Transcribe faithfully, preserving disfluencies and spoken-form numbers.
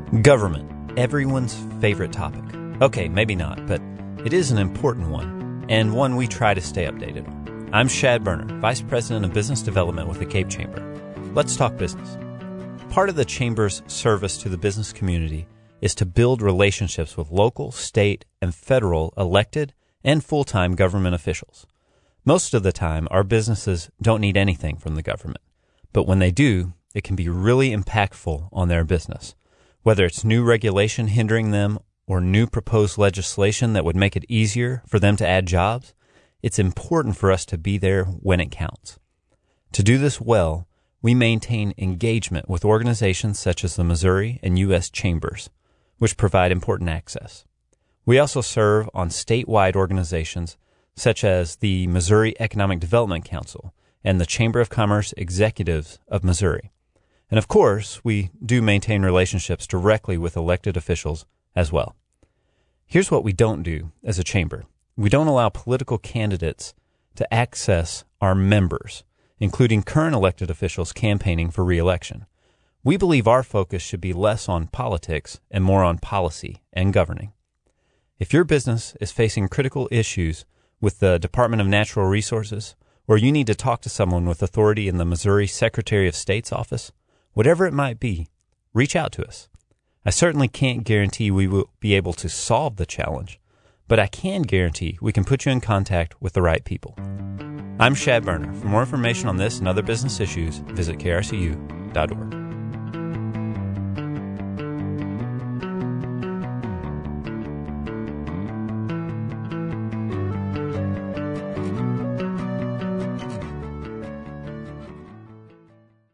Government, everyone's favorite topic. Okay, maybe not, but it is an important one, and one we try to stay updated on. I'm Shad Berner, Vice President of Business Development with the Cape Chamber. Let's talk business. Part of the Chamber's service to the business community is to build relationships with local, state, and federal elected and full-time government officials. Most of the time, our businesses don't need anything from the government, but when they do, it can be really impactful on their business. Whether it's new regulation hindering them or new proposed legislation that would make it easier for them to add jobs, it's important for us to be there when it counts. To do this well, we maintain engagement with organizations such as the Missouri and U S Chambers, which provide important access. We also serve on statewide organizations such as the Missouri Economic Development Council and the Chamber of Commerce Executives of Missouri. And of course, we do maintain relationships directly with elected officials as well. Here's what we don't do as a chamber. We don't allow political candidates to access our members, including current elected officials campaigning for re-election. We believe our focus should be less on politics and more on policy and governing. If your business is facing critical issues with the Department of Natural Resources, or you need to talk to someone with authority in the Missouri Secretary of State's office, whatever it might be, reach out to us. I certainly can't guarantee we will be able to solve the challenge, but I can guarantee we can put you in contact with the right people. I'm Shad Berner. For more information on this and other business issues, visit K R C U dot org.